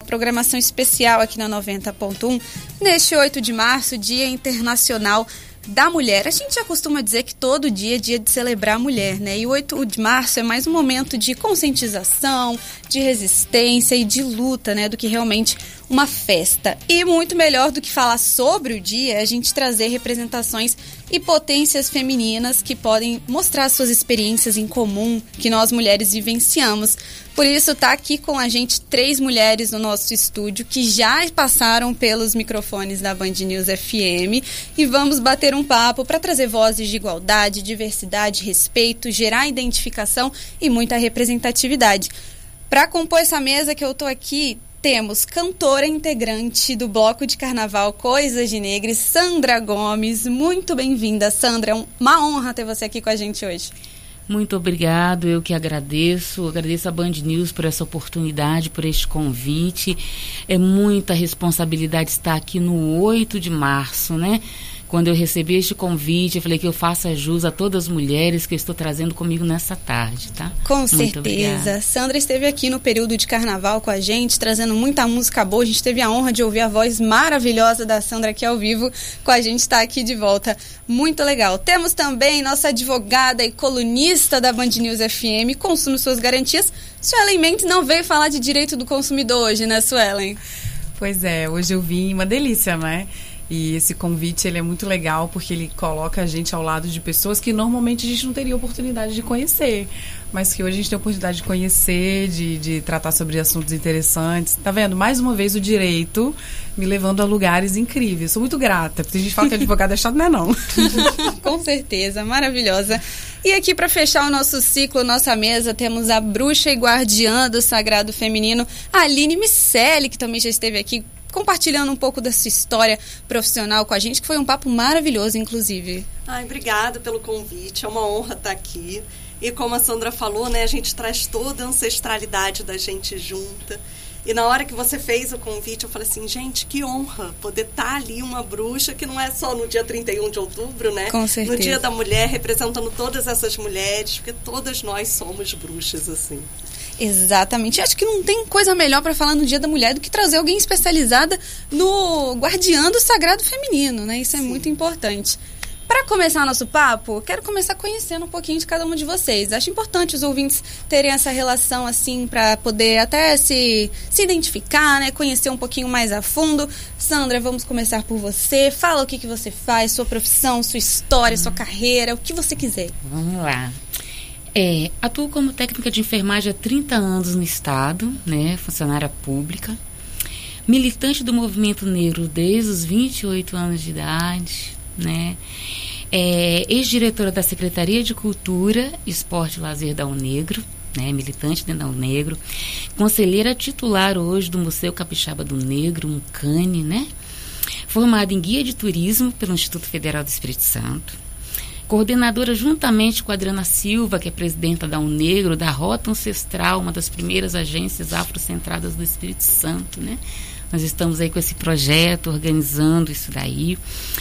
programação especial aqui na 90.1, neste 8 de março, Dia Internacional da Mulher. A gente já costuma dizer que todo dia é dia de celebrar a mulher, né? E o 8 de março é mais um momento de conscientização, de resistência e de luta, né? Do que realmente uma festa. E muito melhor do que falar sobre o dia é a gente trazer representações e potências femininas que podem mostrar suas experiências em comum que nós mulheres vivenciamos. Por isso tá aqui com a gente 3 mulheres no nosso estúdio que já passaram pelos microfones da Band News FM e vamos bater um papo para trazer vozes de igualdade, diversidade, respeito, gerar identificação e muita representatividade. Para compor essa mesa que eu tô aqui, temos cantora integrante do bloco de carnaval Coisas de Negras, Sandra Gomes. Muito bem-vinda, Sandra. É uma honra ter você aqui com a gente hoje. Muito obrigado, eu que agradeço a Band News por essa oportunidade, por este convite. É muita responsabilidade estar aqui no 8 de março, né? Quando eu recebi este convite, eu falei que eu faça jus a todas as mulheres que eu estou trazendo comigo nessa tarde, tá? Com certeza. Sandra esteve aqui no período de carnaval com a gente, trazendo muita música boa. A gente teve a honra de ouvir a voz maravilhosa da Sandra aqui ao vivo com a gente, está aqui de volta. Muito legal. Temos também nossa advogada e colunista da Band News FM, Consumo Suas Garantias. Suelen Mendes não veio falar de direito do consumidor hoje, né, Suelen? Pois é, hoje eu vim, uma delícia, né? E esse convite, ele é muito legal porque ele coloca a gente ao lado de pessoas que normalmente a gente não teria oportunidade de conhecer, mas que hoje a gente tem a oportunidade de conhecer, de tratar sobre assuntos interessantes. Tá vendo? Mais uma vez o direito me levando a lugares incríveis. Sou muito grata, porque a gente fala que advogado é chato, não é não. Com certeza, maravilhosa. E aqui para fechar o nosso ciclo, nossa mesa, temos a bruxa e guardiã do sagrado feminino, Aline Miceli, que também já esteve aqui compartilhando um pouco da sua história profissional com a gente, que foi um papo maravilhoso, inclusive. Ai, obrigada pelo convite, é uma honra estar aqui. E como a Sandra falou, né, a gente traz toda a ancestralidade da gente junta. E na hora que você fez o convite, eu falei assim, gente, que honra poder estar ali uma bruxa, que não é só no dia 31 de outubro, né? Com certeza. No Dia da Mulher, representando todas essas mulheres, porque todas nós somos bruxas, assim. Exatamente. Acho que não tem coisa melhor para falar no Dia da Mulher do que trazer alguém especializada no guardiã do sagrado feminino, né? Isso é muito importante. Para começar nosso papo, quero começar conhecendo um pouquinho de cada uma de vocês. Acho importante os ouvintes terem essa relação, assim, para poder até se identificar, né? Conhecer um pouquinho mais a fundo. Sandra, vamos começar por você. Fala o que você faz, sua profissão, sua história, sua carreira, o que você quiser. Vamos lá. Atuo como técnica de enfermagem há 30 anos no estado, né? Funcionária pública. Militante do movimento negro desde os 28 anos de idade, né? Ex-diretora da Secretaria de Cultura, Esporte e Lazer da UNegro, né? Militante dentro da UNegro. Conselheira titular hoje do Museu Capixaba do Negro, um cane, né? Formada em guia de turismo pelo Instituto Federal do Espírito Santo. Coordenadora juntamente com a Adriana Silva, que é presidenta da UNegro, da Rota Ancestral, uma das primeiras agências afrocentradas do Espírito Santo, né? Nós estamos aí com esse projeto, organizando isso daí.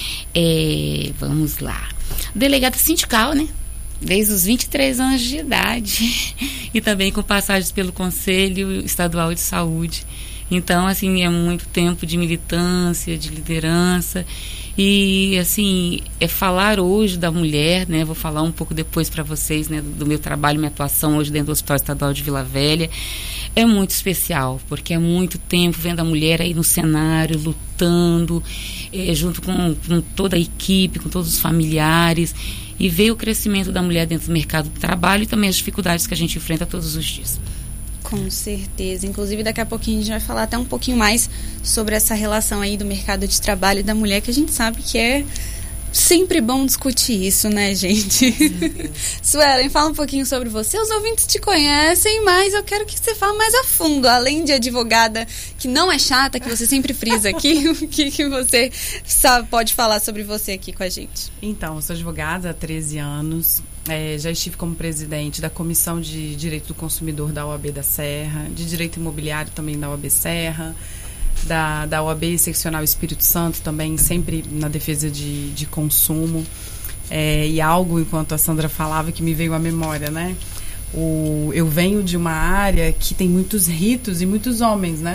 Vamos lá. Delegada sindical, né? Desde os 23 anos de idade. E também com passagens pelo Conselho Estadual de Saúde. Então, assim, é muito tempo de militância, de liderança. E, assim, falar hoje da mulher, né? Vou falar um pouco depois para vocês, né? Do meu trabalho, minha atuação hoje dentro do Hospital Estadual de Vila Velha. É muito especial, porque é muito tempo vendo a mulher aí no cenário, lutando, junto com toda a equipe, com todos os familiares. E ver o crescimento da mulher dentro do mercado do trabalho e também as dificuldades que a gente enfrenta todos os dias. Com certeza. Inclusive, daqui a pouquinho a gente vai falar até um pouquinho mais sobre essa relação aí do mercado de trabalho e da mulher, que a gente sabe que é sempre bom discutir isso, né, gente? Suelen, fala um pouquinho sobre você. Os ouvintes te conhecem, mas eu quero que você fale mais a fundo. Além de advogada, que não é chata, que você sempre frisa aqui, o que você pode falar sobre você aqui com a gente? Então, eu sou advogada há 13 anos. Já estive como presidente da Comissão de Direito do Consumidor da OAB da Serra, de Direito Imobiliário também da OAB Serra, da OAB Seccional Espírito Santo também, sempre na defesa de consumo. E algo, enquanto a Sandra falava, que me veio à memória, né? Eu venho de uma área que tem muitos ritos e muitos homens, né?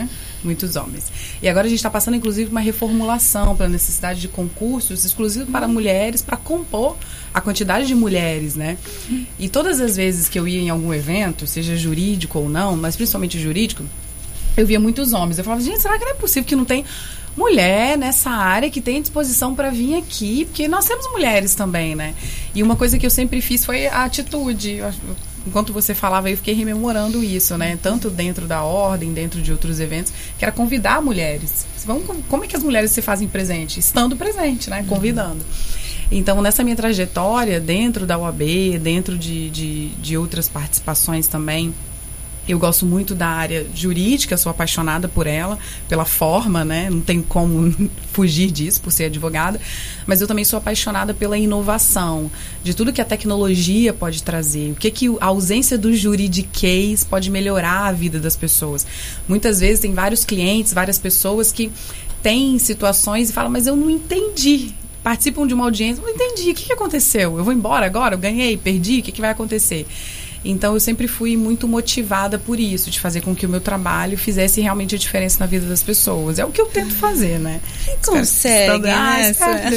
Muitos homens. E agora a gente está passando, inclusive, uma reformulação pela necessidade de concursos exclusivos para mulheres, para compor a quantidade de mulheres, né? E todas as vezes que eu ia em algum evento, seja jurídico ou não, mas principalmente jurídico, eu via muitos homens. Eu falava, gente, será que não é possível que não tem mulher nessa área que tem disposição para vir aqui? Porque nós temos mulheres também, né? E uma coisa que eu sempre fiz foi a atitude. Enquanto você falava, eu fiquei rememorando isso, né? Tanto dentro da ordem, dentro de outros eventos, que era convidar mulheres. Como é que as mulheres se fazem presente? Estando presente, né? Convidando. Então, nessa minha trajetória, dentro da UAB, dentro de outras participações também, eu gosto muito da área jurídica, sou apaixonada por ela, pela forma, né? Não tem como fugir disso, por ser advogada. Mas eu também sou apaixonada pela inovação, de tudo que a tecnologia pode trazer. O que a ausência do juridiquês pode melhorar a vida das pessoas. Muitas vezes tem vários clientes, várias pessoas que têm situações e falam, mas eu não entendi. Participam de uma audiência, não entendi, o que aconteceu? Eu vou embora agora? Eu ganhei, perdi? O que vai acontecer? Então, eu sempre fui muito motivada por isso, de fazer com que o meu trabalho fizesse realmente a diferença na vida das pessoas. É o que eu tento fazer, né? Consegue, né?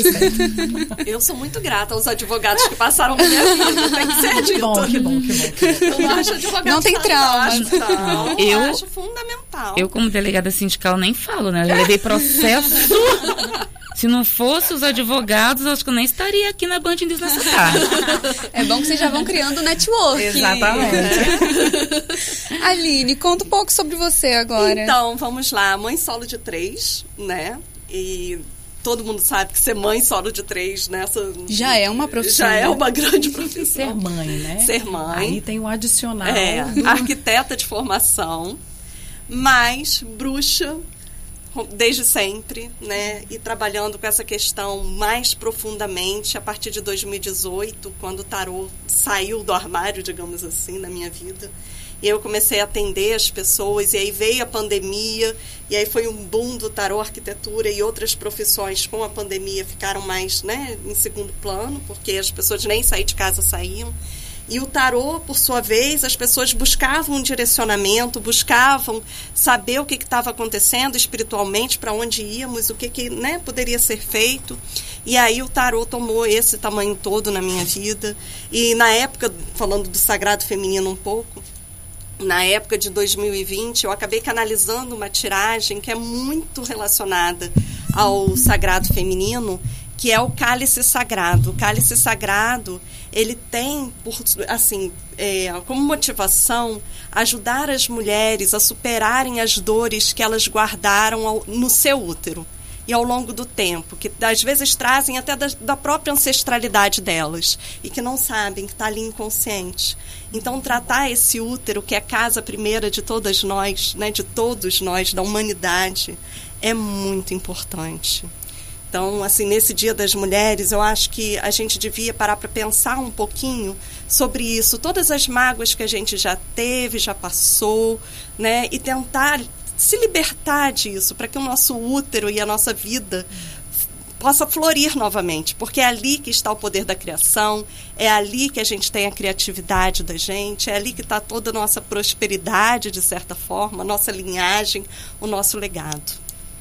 Eu sou muito grata aos advogados que passaram na minha vida, tem que ser dito. Que bom. Eu não acho advogado não tem trauma. Eu acho fundamental. Eu, como delegada sindical, nem falo, né? Eu já levei processo. Se não fosse os advogados, acho que eu nem estaria aqui na Band News nessa tarde. É bom que vocês já vão criando network. Exatamente. Aline, conta um pouco sobre você agora. Então, vamos lá. Mãe solo de 3, né? E todo mundo sabe que ser mãe solo de 3, né? Já é uma profissão. Já é uma grande profissão. Ser mãe, né? Ser mãe. Aí tem o adicional. Arquiteta de formação, mas bruxa desde sempre, né? E trabalhando com essa questão mais profundamente a partir de 2018, quando o tarô saiu do armário, digamos assim, na minha vida. E eu comecei a atender as pessoas, e aí veio a pandemia, e aí foi um boom do tarô, arquitetura e outras profissões com a pandemia ficaram mais, né, em segundo plano, porque as pessoas nem sair de casa saíam. E o tarô, por sua vez, as pessoas buscavam um direcionamento, buscavam saber o que estava acontecendo espiritualmente, para onde íamos, o que né, poderia ser feito. E aí o tarô tomou esse tamanho todo na minha vida. E na época, falando do sagrado feminino um pouco, na época de 2020, eu acabei canalizando uma tiragem que é muito relacionada ao sagrado feminino, que é o cálice sagrado. O cálice sagrado, ele tem, como motivação, ajudar as mulheres a superarem as dores que elas guardaram no seu útero e ao longo do tempo, que às vezes trazem até da própria ancestralidade delas e que não sabem, que está ali inconsciente. Então, tratar esse útero, que é a casa primeira de todas nós, né, de todos nós, da humanidade, é muito importante. Então, assim, nesse Dia das Mulheres, eu acho que a gente devia parar para pensar um pouquinho sobre isso. Todas as mágoas que a gente já teve, já passou, né? E tentar se libertar disso, para que o nosso útero e a nossa vida possa florir novamente. Porque é ali que está o poder da criação, é ali que a gente tem a criatividade da gente, é ali que está toda a nossa prosperidade, de certa forma, a nossa linhagem, o nosso legado.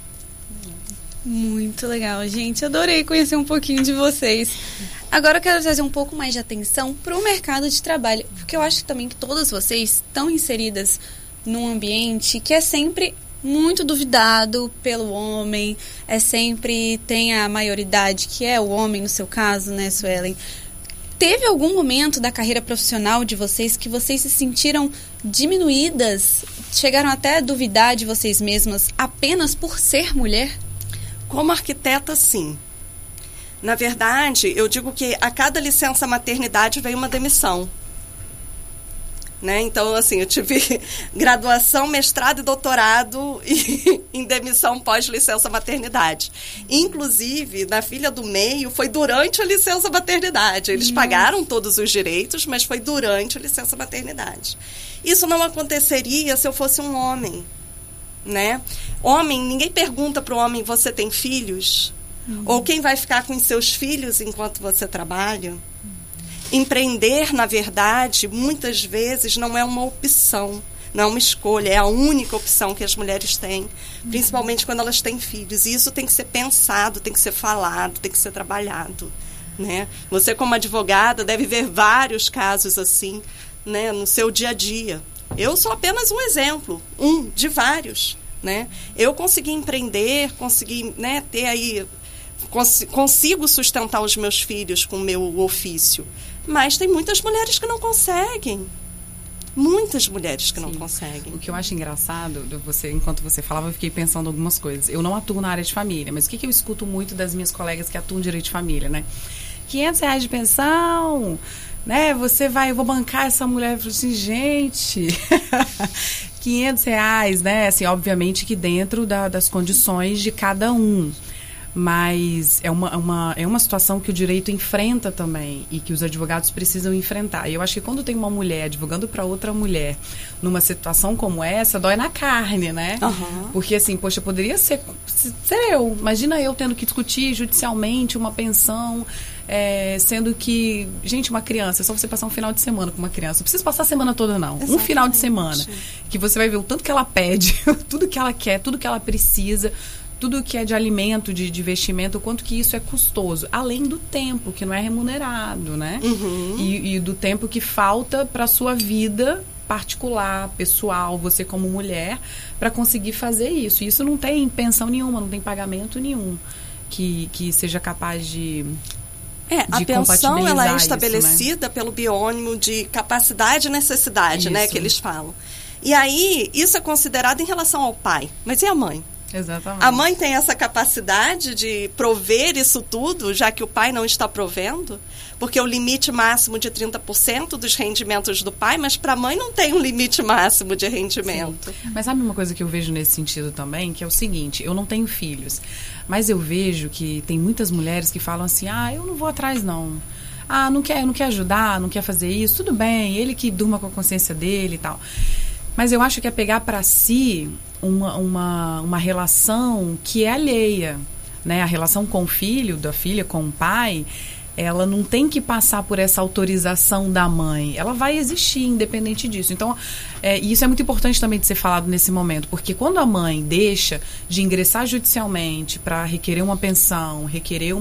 Muito legal, gente. Adorei conhecer um pouquinho de vocês. Agora eu quero trazer um pouco mais de atenção para o mercado de trabalho, porque eu acho também que todas vocês estão inseridas num ambiente que é sempre muito duvidado pelo homem, sempre tem a maioridade, que é o homem no seu caso, né, Suelen? Teve algum momento da carreira profissional de vocês que vocês se sentiram diminuídas, chegaram até a duvidar de vocês mesmas apenas por ser mulher? Como arquiteta, sim. Na verdade, eu digo que a cada licença maternidade vem uma demissão. Né? Então, assim, eu tive graduação, mestrado e doutorado em demissão pós-licença maternidade. Inclusive, na filha do meio, foi durante a licença maternidade. Eles pagaram todos os direitos, mas foi durante a licença maternidade. Isso não aconteceria se eu fosse um homem. Né? Homem, ninguém pergunta para o homem, você tem filhos? Ou quem vai ficar com os seus filhos enquanto você trabalha? Empreender, na verdade, muitas vezes não é uma opção. não é uma escolha, é a única opção que as mulheres têm, principalmente quando elas têm filhos. E isso tem que ser pensado, tem que ser falado, tem que ser trabalhado, né? Você, como advogada, deve ver vários casos assim, né, no seu dia a dia. Eu sou apenas um exemplo, um de vários, né? Eu consegui empreender, consegui, né, ter aí... Consigo sustentar os meus filhos com o meu ofício. Mas tem muitas mulheres que não conseguem. Muitas mulheres que não conseguem. O que eu acho engraçado, enquanto você falava, eu fiquei pensando algumas coisas. Eu não atuo na área de família, mas o que eu escuto muito das minhas colegas que atuam em direito de família, né? R$500 de pensão, né? Eu vou bancar essa mulher. Eu falo assim, gente, R$500, né? Assim, obviamente que dentro das condições de cada um. Mas é uma situação que o direito enfrenta também e que os advogados precisam enfrentar. E eu acho que quando tem uma mulher advogando para outra mulher numa situação como essa, dói na carne, né? Uhum. Porque assim, poxa, poderia ser eu. Imagina eu tendo que discutir judicialmente uma pensão, sendo que, gente, uma criança, é só você passar um final de semana com uma criança. Não precisa passar a semana toda, não. Exatamente. Um final de semana. Que você vai ver o tanto que ela pede, tudo que ela quer, tudo que ela precisa, tudo que é de alimento, de vestimento, o quanto que isso é custoso. Além do tempo, que não é remunerado, né? Uhum. E do tempo que falta para a sua vida particular, pessoal, você como mulher, para conseguir fazer isso. E isso não tem pensão nenhuma, não tem pagamento nenhum que seja capaz de a pensão ela é isso, estabelecida, né? pelo biônimo de capacidade e necessidade, né, que eles falam. E aí, isso é considerado em relação ao pai. Mas e a mãe? Exatamente. A mãe tem essa capacidade de prover isso tudo, já que o pai não está provendo? Porque o limite máximo de 30% dos rendimentos do pai, mas para a mãe não tem um limite máximo de rendimento. Sim. Mas sabe uma coisa que eu vejo nesse sentido também? Que é o seguinte, eu não tenho filhos, mas eu vejo que tem muitas mulheres que falam assim, eu não vou atrás não. Não quer ajudar, não quer fazer isso, tudo bem, ele que durma com a consciência dele e tal. Mas eu acho que é pegar para si uma relação que é alheia, né? A relação com o filho, da filha com o pai, ela não tem que passar por essa autorização da mãe. Ela vai existir independente disso. Então, isso é muito importante também de ser falado nesse momento, porque quando a mãe deixa de ingressar judicialmente para requerer uma pensão, requerer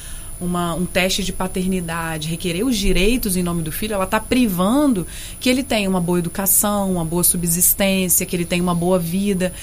um teste de paternidade, requerer os direitos em nome do filho, ela está privando que ele tenha uma boa educação, uma boa subsistência, que ele tenha uma boa vida,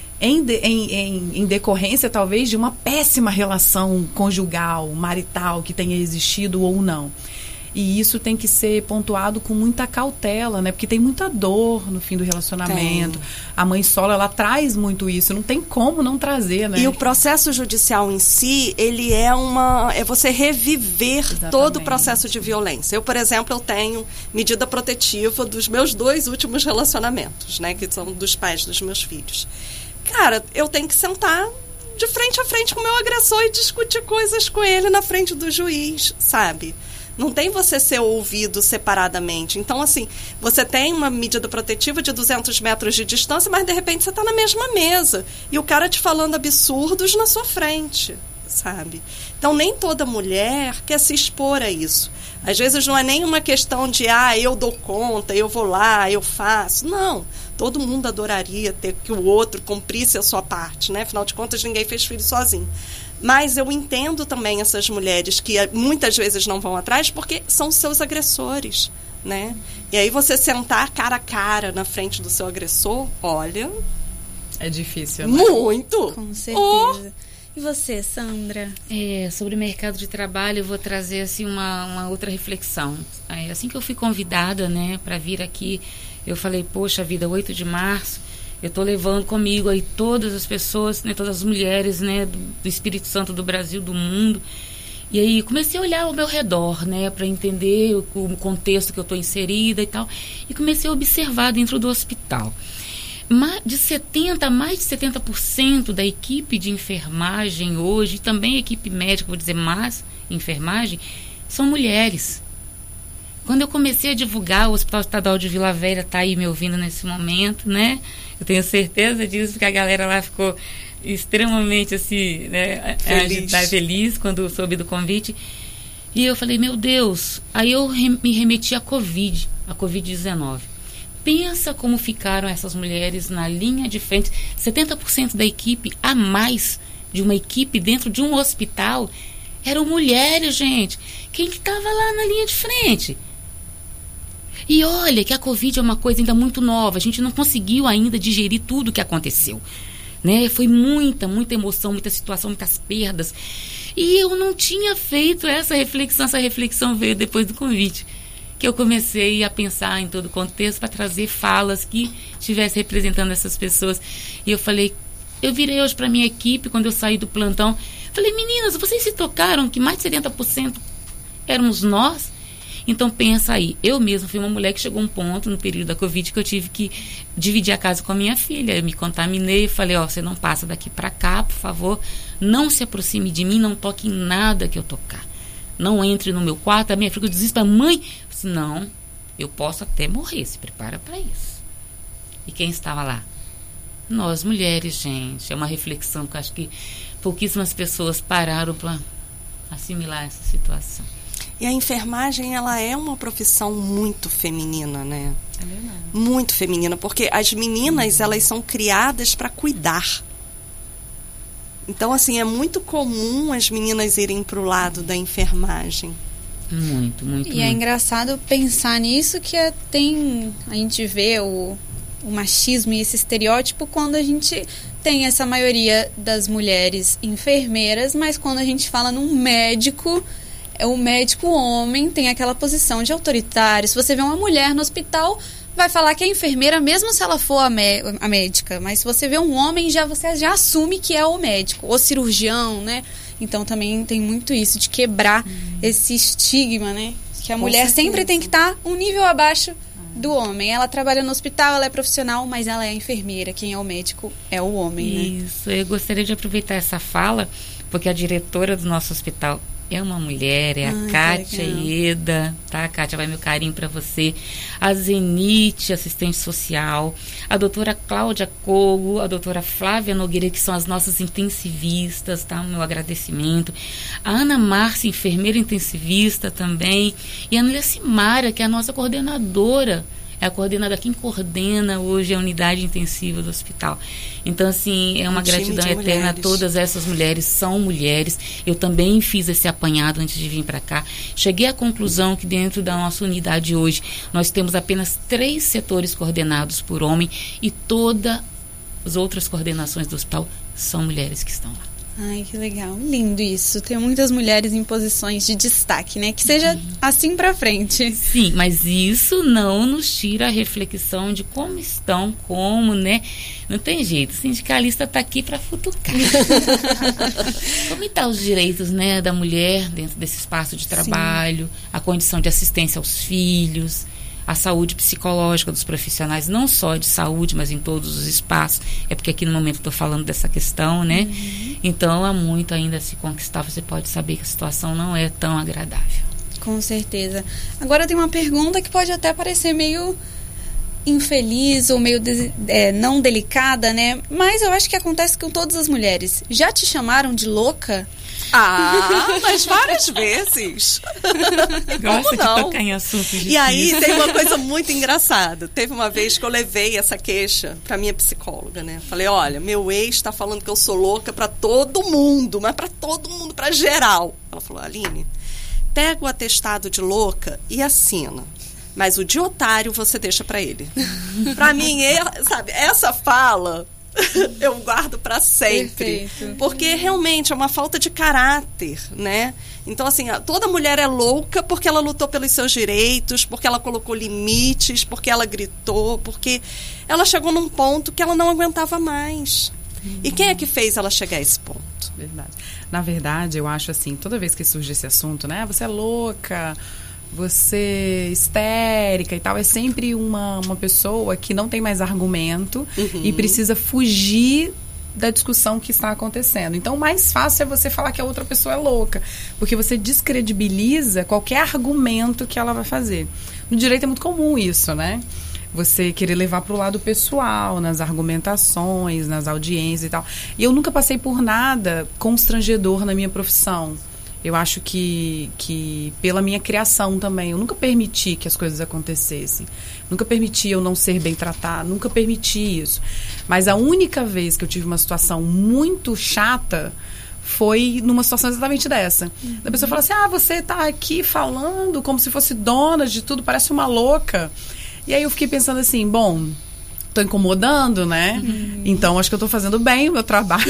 em decorrência, talvez, de uma péssima relação conjugal, marital, que tenha existido ou não. E isso tem que ser pontuado com muita cautela, né? Porque tem muita dor no fim do relacionamento. A mãe solo, ela traz muito isso. Não tem como não trazer, né? E o processo judicial em si, ele é você reviver Exatamente. Todo o processo de violência. Eu, por exemplo, eu tenho medida protetiva dos meus 2 últimos relacionamentos, né? Que são dos pais dos meus filhos. Cara, eu tenho que sentar de frente a frente com o meu agressor e discutir coisas com ele na frente do juiz, sabe? Não tem você ser ouvido separadamente. Então, assim, você tem uma medida protetiva de 200 metros de distância, mas, de repente, você está na mesma mesa. E o cara te falando absurdos na sua frente, sabe? Então, nem toda mulher quer se expor a isso. Às vezes, não é nem uma questão de, eu dou conta, eu vou lá, eu faço. Não. Todo mundo adoraria ter que o outro cumprisse a sua parte, né? Afinal de contas, ninguém fez filho sozinho. Mas eu entendo também essas mulheres que muitas vezes não vão atrás porque são seus agressores, né? E aí você sentar cara a cara na frente do seu agressor, olha... É difícil, né? Muito! Com certeza. E você, Sandra? Sobre o mercado de trabalho, eu vou trazer assim, uma outra reflexão. Assim que eu fui convidada, né, para vir aqui, eu falei, poxa vida, 8 de março, eu estou levando comigo aí todas as pessoas, né, todas as mulheres, né, do Espírito Santo, do Brasil, do mundo. E aí comecei a olhar ao meu redor, né, para entender o contexto que eu estou inserida e tal. E comecei a observar dentro do hospital. Mais de 70% da equipe de enfermagem hoje, também equipe médica, vou dizer mais enfermagem, são mulheres. Quando eu comecei a divulgar, o Hospital Estadual de Vila Velha está aí me ouvindo nesse momento, né? Eu tenho certeza disso, porque a galera lá ficou extremamente assim, né, feliz quando soube do convite. E eu falei, meu Deus, aí eu me remeti à Covid-19. Pensa como ficaram essas mulheres na linha de frente. 70% da equipe a mais de uma equipe dentro de um hospital eram mulheres, gente. Quem que estava lá na linha de frente? E olha que a Covid é uma coisa ainda muito nova. A gente não conseguiu ainda digerir tudo o que aconteceu, né? Foi muita emoção, muita situação, muitas perdas. E eu não tinha feito essa reflexão veio depois do convite, que eu comecei a pensar em todo o contexto para trazer falas que estivessem representando essas pessoas. E eu falei, eu virei hoje para minha equipe, quando eu saí do plantão, falei, meninas, vocês se tocaram que mais de 70% éramos nós? Então pensa aí, eu mesma fui uma mulher que chegou a um ponto no período da Covid que eu tive que dividir a casa com a minha filha. Eu me contaminei e falei, você não passa daqui para cá, por favor, não se aproxime de mim, não toque em nada que eu tocar. Não entre no meu quarto. A minha filha desespera, mãe, não, eu posso até morrer, se prepara para isso. E quem estava lá? Nós mulheres, gente. É uma reflexão que eu acho que pouquíssimas pessoas pararam para assimilar essa situação. E a enfermagem, ela é uma profissão muito feminina, né? É verdade. Muito feminina, porque as meninas, elas são criadas para cuidar. Então, assim, é muito comum as meninas irem para o lado da enfermagem. Muito. E é engraçado pensar nisso, que a gente vê o machismo e esse estereótipo quando a gente tem essa maioria das mulheres enfermeiras, mas quando a gente fala num médico, o médico homem tem aquela posição de autoritário. Se você vê uma mulher no hospital, vai falar que é enfermeira, mesmo se ela for a médica. Mas se você vê um homem, você já assume que é o médico, o cirurgião, né? Então também tem muito isso, de quebrar esse estigma, né? Que a mulher sempre tem que estar um nível abaixo do homem. Ela trabalha no hospital, ela é profissional, mas ela é enfermeira. Quem é o médico é o homem, né? Isso, eu gostaria de aproveitar essa fala, porque a diretora do nosso hospital é uma mulher, é a Kátia Ieda, tá? Kátia, vai meu carinho para você. A Zenite, assistente social, a doutora Cláudia Cogo, a doutora Flávia Nogueira, que são as nossas intensivistas, tá? Meu agradecimento. A Ana Márcia, enfermeira intensivista também. E a Anélia Simara, que é a nossa coordenadora. É a coordenadora, quem coordena hoje a unidade intensiva do hospital. Então, assim, é uma gratidão eterna a todas essas mulheres, são mulheres. Eu também fiz esse apanhado antes de vir para cá. Cheguei à conclusão que dentro da nossa unidade hoje, nós temos apenas 3 setores coordenados por homem e todas as outras coordenações do hospital são mulheres que estão lá. Ai, que legal. Lindo isso. Ter muitas mulheres em posições de destaque, né? Que seja assim pra frente. Sim, mas isso não nos tira a reflexão de como estão, né? Não tem jeito. O sindicalista tá aqui pra futucar. Como estão os direitos, né, da mulher dentro desse espaço de trabalho, a condição de assistência aos filhos, a saúde psicológica dos profissionais, não só de saúde, mas em todos os espaços. É porque aqui no momento estou falando dessa questão, né? Então, há muito ainda a se conquistar. Você pode saber que a situação não é tão agradável. Com certeza. Agora tem uma pergunta que pode até parecer meio infeliz ou meio não delicada, né? Mas eu acho que acontece com todas as mulheres. Já te chamaram de louca? Mas várias vezes. Gosta de tocar em assuntos difíceis. E aí tem uma coisa muito engraçada. Teve uma vez que eu levei essa queixa pra minha psicóloga, né? Falei, olha, meu ex tá falando que eu sou louca pra todo mundo, mas pra todo mundo, pra geral. Ela falou, Aline, pega o atestado de louca e assina. Mas o de otário você deixa pra ele. Pra mim, sabe, essa fala eu guardo para sempre. Perfeito. Porque realmente é uma falta de caráter, né? Então, assim, toda mulher é louca porque ela lutou pelos seus direitos, porque ela colocou limites, porque ela gritou, porque ela chegou num ponto que ela não aguentava mais. E quem é que fez ela chegar a esse ponto? Verdade. Na verdade, eu acho assim, toda vez que surge esse assunto, né? Você é louca, você histérica e tal, é sempre uma pessoa que não tem mais argumento e precisa fugir da discussão que está acontecendo. Então, o mais fácil é você falar que a outra pessoa é louca, porque você descredibiliza qualquer argumento que ela vai fazer. No direito é muito comum isso, né? Você querer levar para o lado pessoal, nas argumentações, nas audiências e tal. E eu nunca passei por nada constrangedor na minha profissão. Eu acho que pela minha criação também, eu nunca permiti que as coisas acontecessem. Nunca permiti eu não ser bem tratada, nunca permiti isso. Mas a única vez que eu tive uma situação muito chata foi numa situação exatamente dessa. A pessoa fala assim, você tá aqui falando como se fosse dona de tudo, parece uma louca. E aí eu fiquei pensando assim, bom, tô incomodando, né? Então, acho que eu tô fazendo bem o meu trabalho.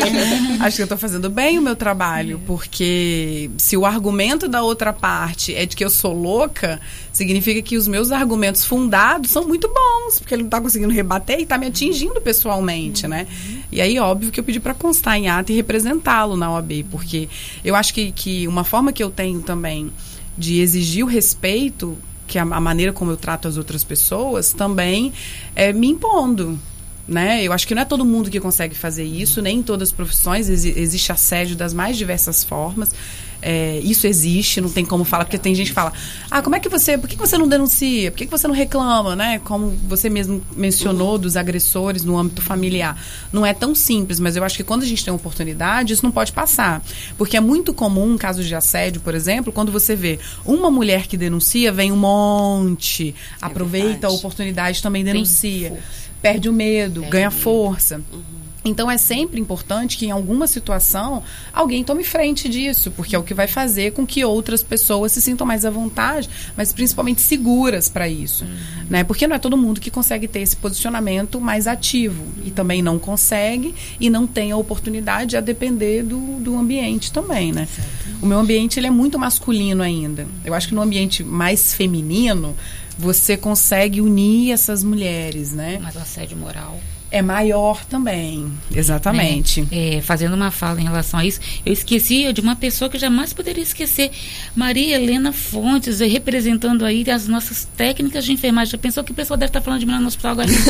Acho que eu tô fazendo bem o meu trabalho, porque se o argumento da outra parte é de que eu sou louca, significa que os meus argumentos fundados são muito bons, porque ele não tá conseguindo rebater e tá me atingindo pessoalmente, né? E aí, óbvio que eu pedi para constar em ato e representá-lo na OAB, porque eu acho que uma forma que eu tenho também de exigir o respeito, que a maneira como eu trato as outras pessoas, também é me impondo, né? Eu acho que não é todo mundo que consegue fazer isso, nem em todas as profissões, existe assédio das mais diversas formas. Isso existe, não tem como falar, porque tem gente que fala, por que você não denuncia? Por que você não reclama, né? Como você mesmo mencionou dos agressores no âmbito familiar. Não é tão simples, mas eu acho que quando a gente tem oportunidade, isso não pode passar. Porque é muito comum, casos de assédio, por exemplo, quando você vê uma mulher que denuncia, vem um monte, aproveita a oportunidade, também denuncia. Perde o medo, ganha força. Então, é sempre importante que, em alguma situação, alguém tome frente disso, porque é o que vai fazer com que outras pessoas se sintam mais à vontade, mas principalmente seguras para isso. Né? Porque não é todo mundo que consegue ter esse posicionamento mais ativo. E também não consegue e não tem a oportunidade, a depender do ambiente também. Né? O meu ambiente ele é muito masculino ainda. Eu acho que no ambiente mais feminino, você consegue unir essas mulheres. Né? Mas o assédio moral é maior também, exatamente. Fazendo uma fala em relação a isso, eu esqueci de uma pessoa que eu jamais poderia esquecer, Maria Helena Fontes, representando aí as nossas técnicas de enfermagem. Já pensou que a pessoa deve estar falando de mim lá no hospital agora?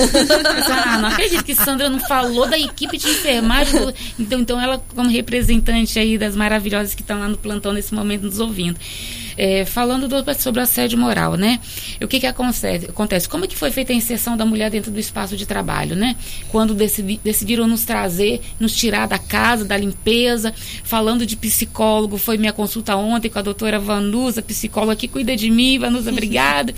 Não acredito que Sandra não falou da equipe de enfermagem. Então ela, como representante aí das maravilhosas que estão lá no plantão nesse momento nos ouvindo. Falando sobre o assédio moral, né? O que acontece? Como é que foi feita a inserção da mulher dentro do espaço de trabalho, né? Quando decidiram nos tirar da casa, da limpeza, falando de psicólogo, foi minha consulta ontem com a doutora Vanusa, psicóloga que cuida de mim. Vanusa, obrigada.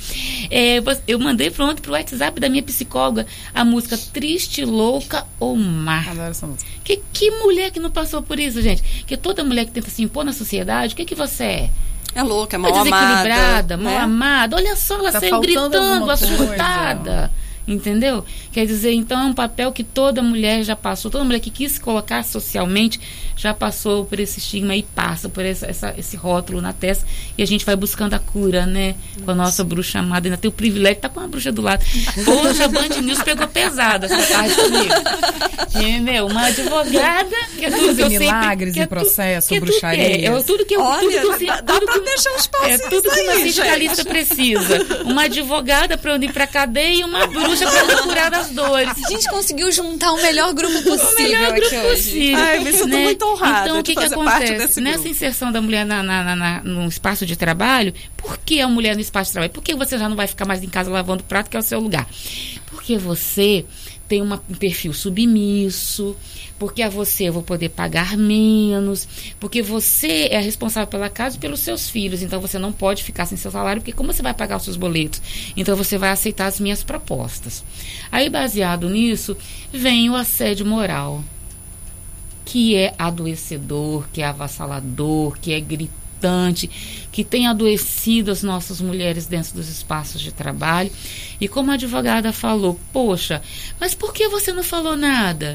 Eu mandei pro WhatsApp da minha psicóloga a música Triste, Louca ou Má. Adoro essa música. Que mulher que não passou por isso, gente? Que toda mulher que tenta se impor na sociedade, o que você é? É louca, é mal amada. Desequilibrada, mal amada. Olha só, ela saiu gritando, assustada. Entendeu? Quer dizer, então é um papel que toda mulher já passou, toda mulher que quis se colocar socialmente já passou por esse estigma e passa por esse rótulo na testa, e a gente vai buscando a cura, né? Com a nossa bruxa amada, ainda tem o privilégio de estar com a bruxa do lado. Hoje a Band News pegou pesada essa tarde comigo. Entendeu? Uma advogada que é tudo que eu milagres em processo, bruxaria. Tudo que eu dá pra deixar os passos tudo que uma sindicalista precisa. Uma advogada para ir pra cadeia e uma bruxa para curar das dores. A gente conseguiu juntar o melhor grupo possível aqui hoje. Ai, me sinto muito honrada. Então, o que acontece? Nessa inserção da mulher no espaço de trabalho, por que a mulher no espaço de trabalho? Por que você já não vai ficar mais em casa lavando prato, que é o seu lugar? Porque você tem um perfil submisso, porque a você eu vou poder pagar menos, porque você é responsável pela casa e pelos seus filhos, então você não pode ficar sem seu salário, porque como você vai pagar os seus boletos? Então você vai aceitar as minhas propostas. Aí, baseado nisso, vem o assédio moral, que é adoecedor, que é avassalador, que é gritante, que tem adoecido as nossas mulheres dentro dos espaços de trabalho. E como a advogada falou, poxa, mas por que você não falou nada?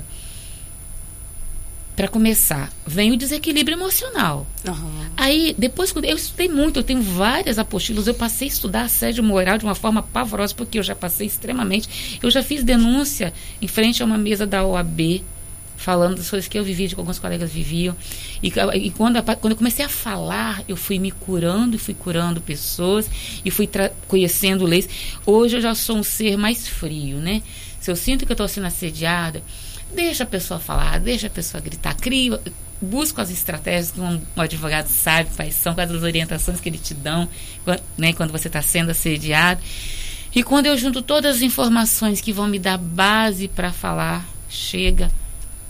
Para começar, vem o desequilíbrio emocional. Aí, depois, eu estudei muito, eu tenho várias apostilas, eu passei a estudar assédio moral de uma forma pavorosa, porque eu já passei extremamente. Eu já fiz denúncia em frente a uma mesa da OAB, falando das coisas que eu vivi, de que alguns colegas viviam. E quando eu comecei a falar, eu fui me curando, e fui curando pessoas, e fui conhecendo leis. Hoje eu já sou um ser mais frio, né? Se eu sinto que eu estou sendo assediada, deixa a pessoa falar, deixa a pessoa gritar, busco as estratégias que um advogado sabe quais são, quais as orientações que ele te dão, né, quando você está sendo assediado. E quando eu junto todas as informações que vão me dar base para falar, chega,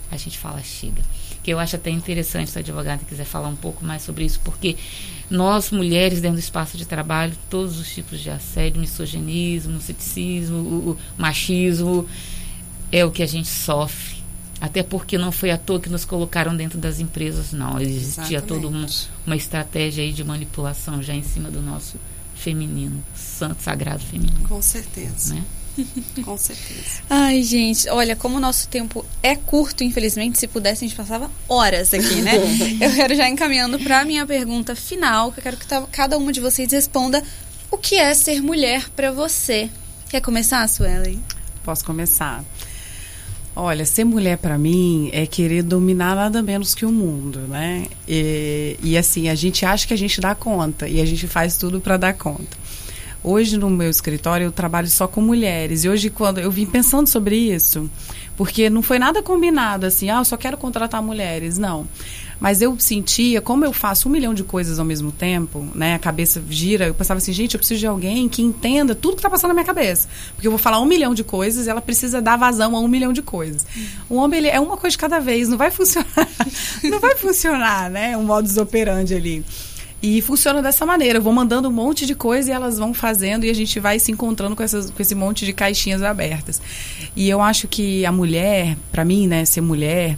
a gente fala chega. Que eu acho até interessante se a advogada quiser falar um pouco mais sobre isso, porque nós, mulheres, dentro do espaço de trabalho, todos os tipos de assédio, misoginismo, ceticismo, o machismo, é o que a gente sofre. Até porque não foi à toa que nos colocaram dentro das empresas, não. Existia toda uma estratégia aí de manipulação já em cima do nosso feminino, santo, sagrado feminino. Com certeza. Né? Com certeza. Ai, gente, olha, como o nosso tempo é curto, infelizmente, se pudesse a gente passava horas aqui, né? Eu quero já encaminhando para a minha pergunta final, que eu quero que cada uma de vocês responda o que é ser mulher para você. Quer começar, Suelen? Posso começar. Olha, ser mulher para mim é querer dominar nada menos que o mundo, né? E assim, a gente acha que a gente dá conta e a gente faz tudo para dar conta. Hoje no meu escritório eu trabalho só com mulheres e hoje quando eu vim pensando sobre isso, porque não foi nada combinado assim, eu só quero contratar mulheres, não. Mas eu sentia, como eu faço 1 milhão de coisas ao mesmo tempo, né? A cabeça gira, eu pensava assim, gente, eu preciso de alguém que entenda tudo que está passando na minha cabeça. Porque eu vou falar 1 milhão de coisas e ela precisa dar vazão a 1 milhão de coisas. O homem, ele é uma coisa de cada vez, não vai funcionar. Não vai funcionar, né? Um modus operandi ali. E funciona dessa maneira, eu vou mandando um monte de coisa e elas vão fazendo e a gente vai se encontrando com esse monte de caixinhas abertas. E eu acho que a mulher, para mim, né, ser mulher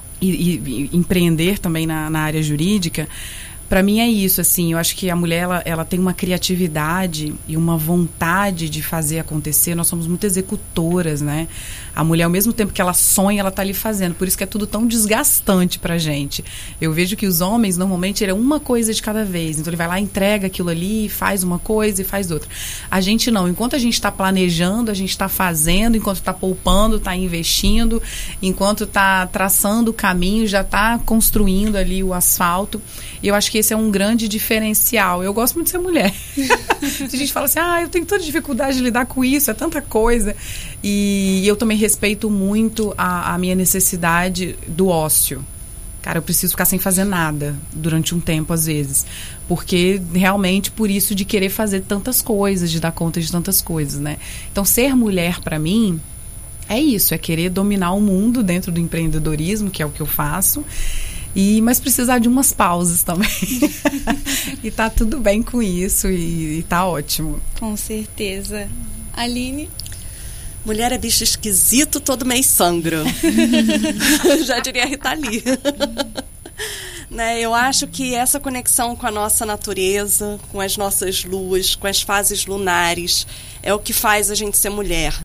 e empreender também na área jurídica, para mim é isso, assim, eu acho que a mulher, ela tem uma criatividade e uma vontade de fazer acontecer, nós somos muito executoras, né? A mulher, ao mesmo tempo que ela sonha, ela tá ali fazendo, por isso que é tudo tão desgastante pra gente. Eu vejo que os homens, normalmente, é uma coisa de cada vez, então ele vai lá, entrega aquilo ali, faz uma coisa e faz outra. A gente não, enquanto a gente tá planejando, a gente tá fazendo, enquanto tá poupando, tá investindo, enquanto tá traçando o caminho, já tá construindo ali o asfalto, e eu acho que esse é um grande diferencial. Eu gosto muito de ser mulher. A gente fala assim, eu tenho tanta dificuldade de lidar com isso, é tanta coisa. E eu também respeito muito a minha necessidade do ócio. Cara, eu preciso ficar sem fazer nada durante um tempo, às vezes. Porque, realmente, por isso de querer fazer tantas coisas, de dar conta de tantas coisas, né? Então, ser mulher, pra mim, é isso. É querer dominar o mundo dentro do empreendedorismo, que é o que eu faço. Mas precisar de umas pausas também. E tá tudo bem com isso e tá ótimo. Com certeza. Aline? Mulher é bicho esquisito, todo mês sangra. Já diria a Rita Lee. Né, eu acho que essa conexão com a nossa natureza, com as nossas luas, com as fases lunares, é o que faz a gente ser mulher.